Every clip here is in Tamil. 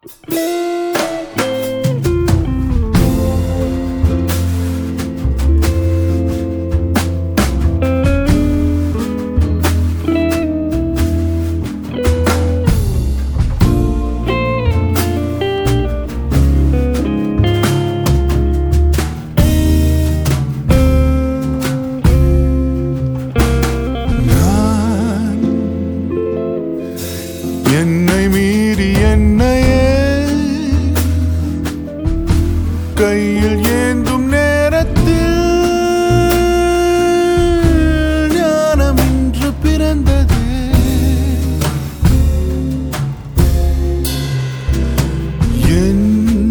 என்னை மீறி என்னையே கையில் ஏந்தும் நேரத்தில் ஞானம் இன்று பிறந்தது. என்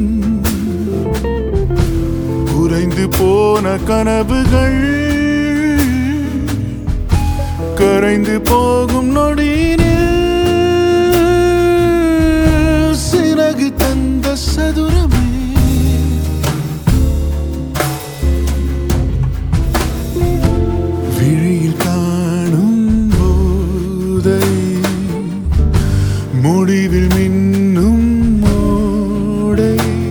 குறைந்து போன கனவுகள் கரைந்து போகும் நொடியினில் சிறகு தந்த சதுரமே விழியில் காணும் போதை முடிவில் மின்னும் மோடை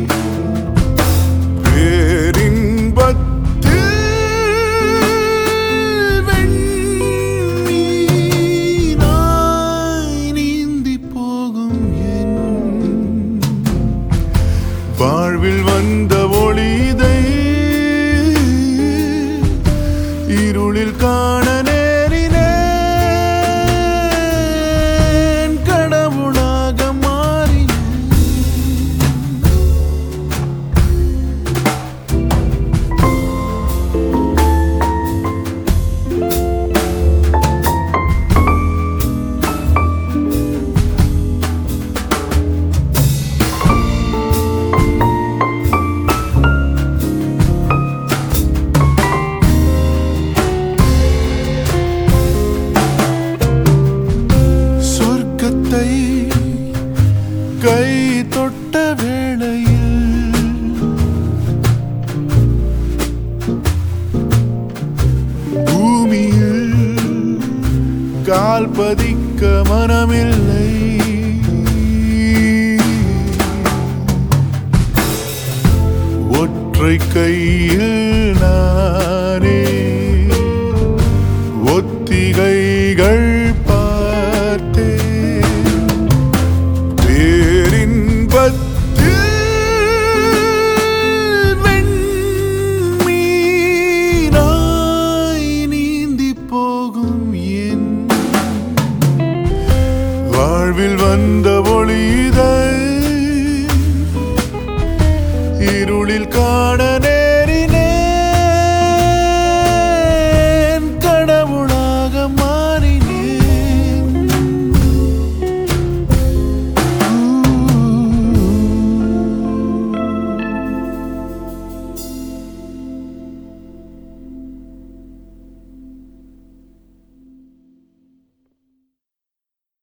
பேரின்பத்தில் வெண்ணீராய் நீந்தி போகும் என் வாழ்வில் வந்த ஒளிதை இருளில் காண நேரினேன் கடவுளாக மாறினேன். கை தொட்ட வேளையில் பூமியில் கால் பதிக்க மனமில்லை. ஒற்றை கையில் நானே ஒத்திகைகள் பார்த்தேன். வெண்ணீராய் நீந்தி போகும் என் வாழ்வில் வந்த ஒளிதை இருளில் காண